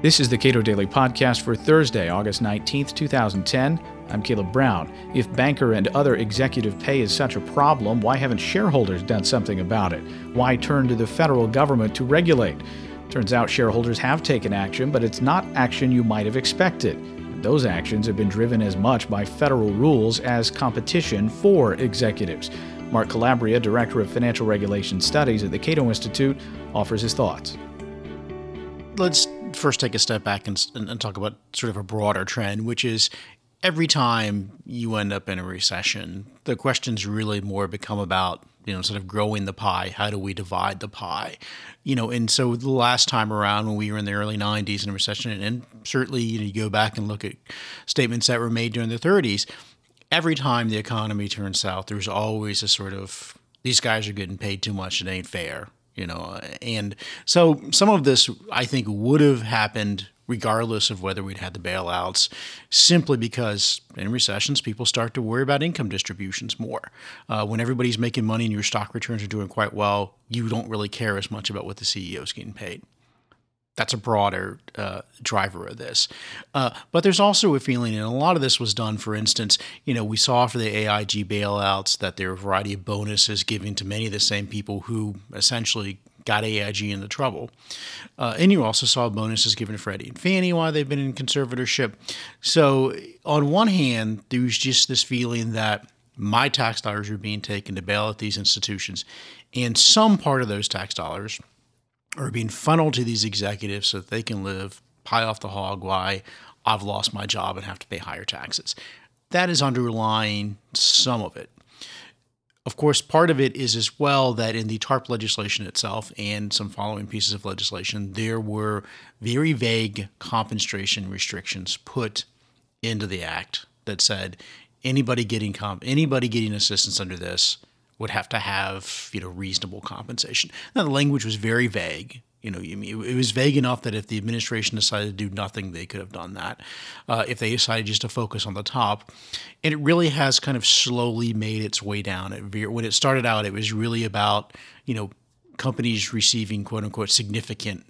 This is the Cato Daily Podcast for Thursday, August 19th, 2010. I'm Caleb Brown. If banker and other executive pay is such a problem, why haven't shareholders done something about it? Why turn to the federal government to regulate? Turns out shareholders have taken action, but it's not action you might have expected. Those actions have been driven as much by federal rules as competition for executives. Mark Calabria, Director of Financial Regulation Studies at the Cato Institute, offers his thoughts. Let's first take a step back and talk about sort of a broader trend, which is every time you end up in a recession, the questions really more become about, sort of growing the pie. How do we divide the pie? And so the last time around when we were in the early 90s in a recession, and certainly you go back and look at statements that were made during the 30s, every time the economy turns south, there's always a sort of, these guys are getting paid too much, it ain't fair. And so some of this, I think, would have happened regardless of whether we'd had the bailouts, simply because in recessions, people start to worry about income distributions more. When everybody's making money and your stock returns are doing quite well, you don't really care as much about what the CEO is getting paid. That's a broader driver of this. But there's also a feeling, and a lot of this was done, for instance, we saw for the AIG bailouts that there were a variety of bonuses given to many of the same people who essentially got AIG into trouble. And you also saw bonuses given to Freddie and Fannie while they've been in conservatorship. So on one hand, there was just this feeling that my tax dollars are being taken to bail out these institutions, and some part of those tax dollars are being funneled to these executives so that they can live pie off the hog while I've lost my job and have to pay higher taxes. That is underlying some of it. Of course, part of it is as well that in the TARP legislation itself and some following pieces of legislation, there were very vague compensation restrictions put into the act that said anybody getting assistance under this would have to have, reasonable compensation. Now, the language was very vague. It was vague enough that if the administration decided to do nothing, they could have done that. If they decided just to focus on the top. And it really has kind of slowly made its way down. When it started out, it was really about, companies receiving, quote unquote, significant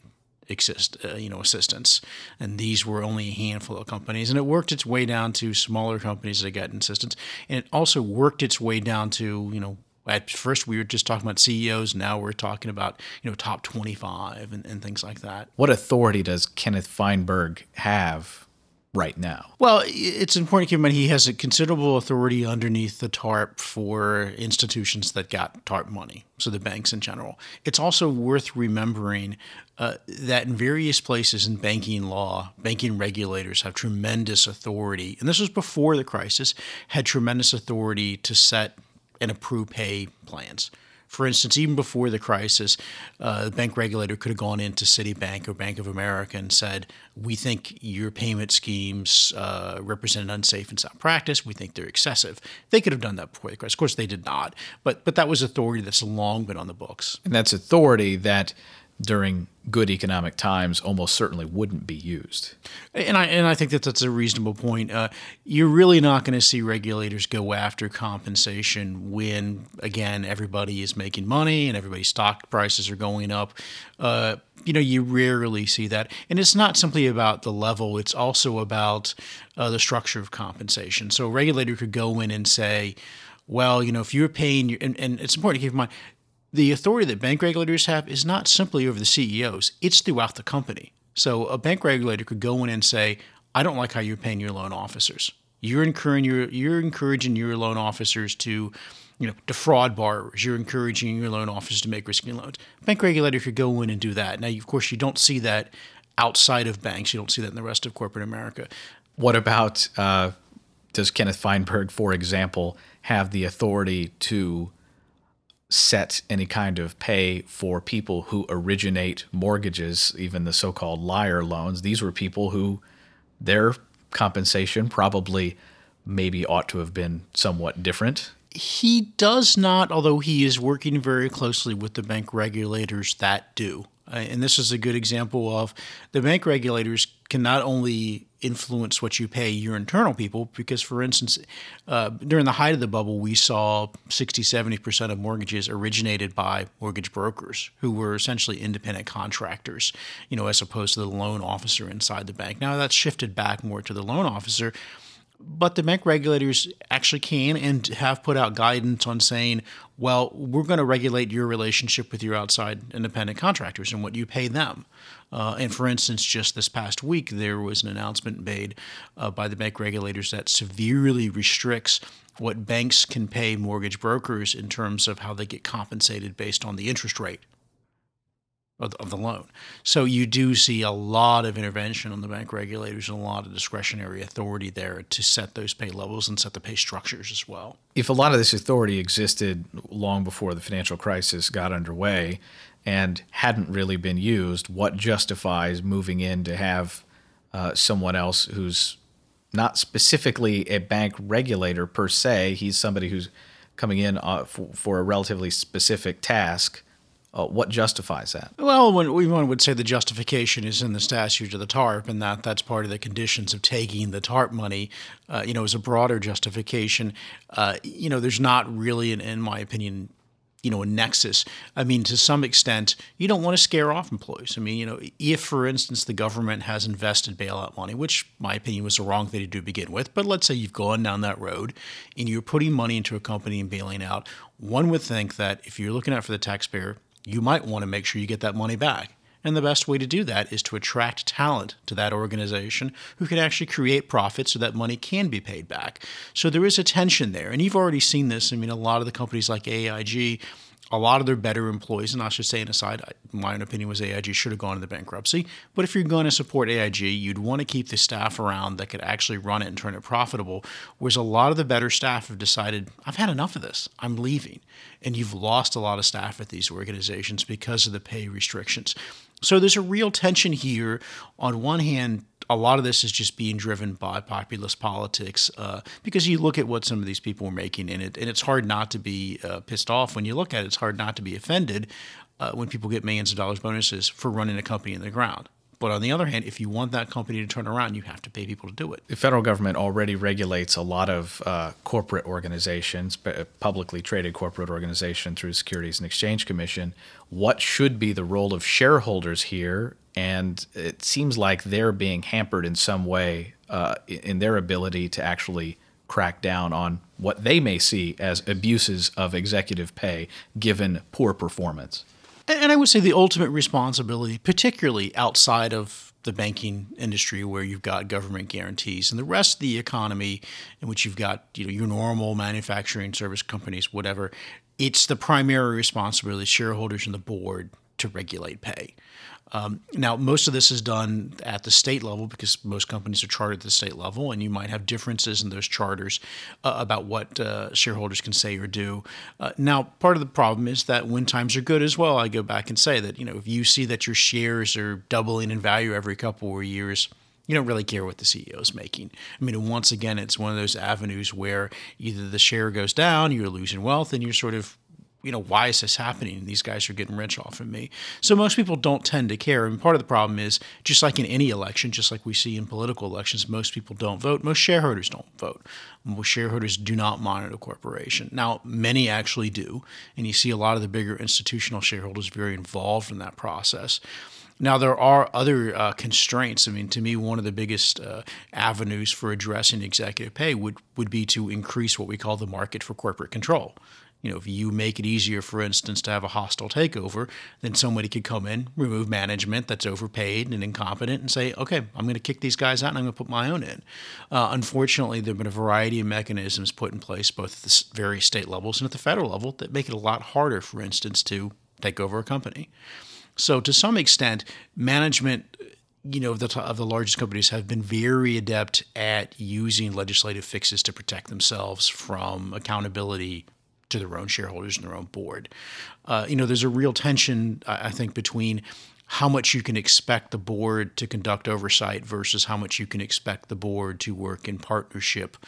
assistance. And these were only a handful of companies. And it worked its way down to smaller companies that got assistance. And it also worked its way down to, at first we were just talking about CEOs. Now we're talking about, top 25 and things like that. What authority does Kenneth Feinberg have right now? Well, it's important to keep in mind he has a considerable authority underneath the TARP for institutions that got TARP money, so the banks in general. It's also worth remembering that in various places in banking law, banking regulators have tremendous authority, and this was before the crisis, had tremendous authority to set and approve pay plans. For instance, even before the crisis, the bank regulator could have gone into Citibank or Bank of America and said, we think your payment schemes represent an unsafe and sound practice. We think they're excessive. They could have done that before the crisis. Of course, they did not. But that was authority that's long been on the books. And that's authority that during good economic times almost certainly wouldn't be used. And I think that's a reasonable point. You're really not going to see regulators go after compensation when, again, everybody is making money and everybody's stock prices are going up. You rarely see that. And it's not simply about the level. It's also about the structure of compensation. So a regulator could go in and say, well, if you're paying, and it's important to keep in mind, the authority that bank regulators have is not simply over the CEOs, it's throughout the company. So a bank regulator could go in and say, I don't like how you're paying your loan officers. You're encouraging your loan officers to defraud borrowers. You're encouraging your loan officers to make risky loans. Bank regulator could go in and do that. Now, of course, you don't see that outside of banks. You don't see that in the rest of corporate America. What about, does Kenneth Feinberg, for example, have the authority to set any kind of pay for people who originate mortgages, even the so-called liar loans? These were people who their compensation probably maybe ought to have been somewhat different. He does not, although he is working very closely with the bank regulators that do. And this is a good example of the bank regulators can not only influence what you pay your internal people because, for instance, during the height of the bubble, we saw 60-70% of mortgages originated by mortgage brokers who were essentially independent contractors, as opposed to the loan officer inside the bank. Now that's shifted back more to the loan officer. But the bank regulators actually can and have put out guidance on saying, well, we're going to regulate your relationship with your outside independent contractors and what you pay them. And for instance, just this past week, there was an announcement made by the bank regulators that severely restricts what banks can pay mortgage brokers in terms of how they get compensated based on the interest rate of the loan. So you do see a lot of intervention on the bank regulators and a lot of discretionary authority there to set those pay levels and set the pay structures as well. If a lot of this authority existed long before the financial crisis got underway and hadn't really been used, what justifies moving in to have someone else who's not specifically a bank regulator per se? He's somebody who's coming in for a relatively specific task. What justifies that? Well, one would say the justification is in the statute of the TARP, and that's part of the conditions of taking the TARP money. As a broader justification, there's not really, in my opinion, a nexus. I mean, to some extent, you don't want to scare off employees. I mean, if, for instance, the government has invested bailout money, which, my opinion, was the wrong thing to do to begin with, but let's say you've gone down that road and you're putting money into a company and bailing out, one would think that if you're looking out for the taxpayer, you might want to make sure you get that money back. And the best way to do that is to attract talent to that organization who can actually create profit so that money can be paid back. So there is a tension there. And you've already seen this. I mean, a lot of the companies like AIG, a lot of their better employees, and I should say an aside, my own opinion was AIG should have gone into bankruptcy. But if you're going to support AIG, you'd want to keep the staff around that could actually run it and turn it profitable, whereas a lot of the better staff have decided, I've had enough of this, I'm leaving. And you've lost a lot of staff at these organizations because of the pay restrictions. So there's a real tension here. On one hand, a lot of this is just being driven by populist politics because you look at what some of these people are making in it, and it's hard not to be pissed off when you look at it. It's hard not to be offended when people get millions of dollars bonuses for running a company in the ground. But on the other hand, if you want that company to turn around, you have to pay people to do it. The federal government already regulates a lot of corporate organizations, publicly traded corporate organizations through the Securities and Exchange Commission. What should be the role of shareholders here? And it seems like they're being hampered in some way in their ability to actually crack down on what they may see as abuses of executive pay given poor performance. And I would say the ultimate responsibility, particularly outside of the banking industry where you've got government guarantees and the rest of the economy in which you've got your normal manufacturing service companies, whatever, it's the primary responsibility of shareholders and the board to regulate pay. Now, most of this is done at the state level because most companies are chartered at the state level, and you might have differences in those charters about what shareholders can say or do. Now, part of the problem is that when times are good as well, I go back and say that, if you see that your shares are doubling in value every couple of years, you don't really care what the CEO is making. I mean, once again, it's one of those avenues where either the share goes down, you're losing wealth, and you're sort of why is this happening? These guys are getting rich off of me. So most people don't tend to care. And part of the problem is, just like in any election, just like we see in political elections, most people don't vote. Most shareholders don't vote. Most shareholders do not monitor the corporation. Now, many actually do. And you see a lot of the bigger institutional shareholders very involved in that process. Now, there are other constraints. I mean, to me, one of the biggest avenues for addressing executive pay would be to increase what we call the market for corporate control. If you make it easier, for instance, to have a hostile takeover, then somebody could come in, remove management that's overpaid and incompetent and say, okay, I'm going to kick these guys out and I'm going to put my own in. Unfortunately, there have been a variety of mechanisms put in place, both at the various state levels and at the federal level, that make it a lot harder, for instance, to take over a company. So to some extent, management of the largest companies have been very adept at using legislative fixes to protect themselves from accountability to their own shareholders and their own board. There's a real tension, I think, between how much you can expect the board to conduct oversight versus how much you can expect the board to work in partnership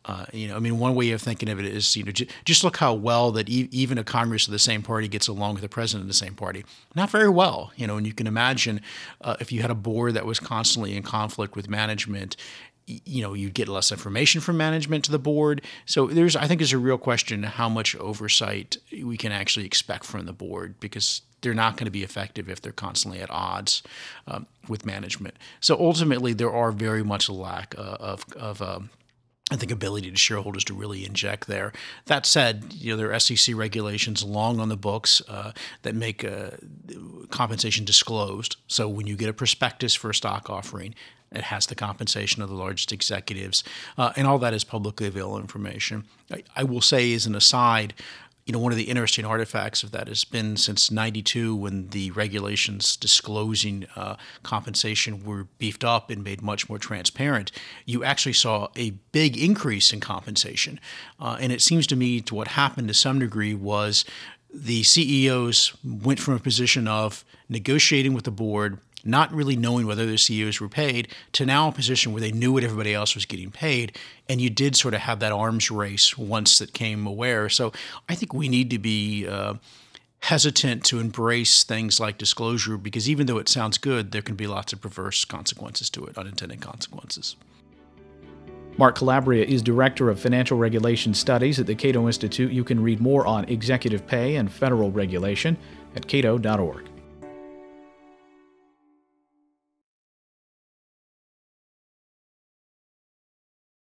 One way of thinking of it is, just look how well that even a Congress of the same party gets along with the president of the same party. Not very well, and you can imagine if you had a board that was constantly in conflict with management, you'd get less information from management to the board. So I think there's a real question how much oversight we can actually expect from the board, because they're not going to be effective if they're constantly at odds with management. So ultimately, there are very much a lack of I think ability to shareholders to really inject there. That said, there are SEC regulations long on the books that make compensation disclosed. So when you get a prospectus for a stock offering, it has the compensation of the largest executives, and all that is publicly available information. I will say, as an aside, one of the interesting artifacts of that has been since '92, when the regulations disclosing compensation were beefed up and made much more transparent. You actually saw a big increase in compensation. And it seems to me what happened to some degree was the CEOs went from a position of negotiating with the board, not really knowing whether their CEOs were paid, to now a position where they knew what everybody else was getting paid. And you did sort of have that arms race once that came aware. So I think we need to be hesitant to embrace things like disclosure, because even though it sounds good, there can be lots of perverse consequences to it, unintended consequences. Mark Calabria is Director of Financial Regulation Studies at the Cato Institute. You can read more on executive pay and federal regulation at cato.org.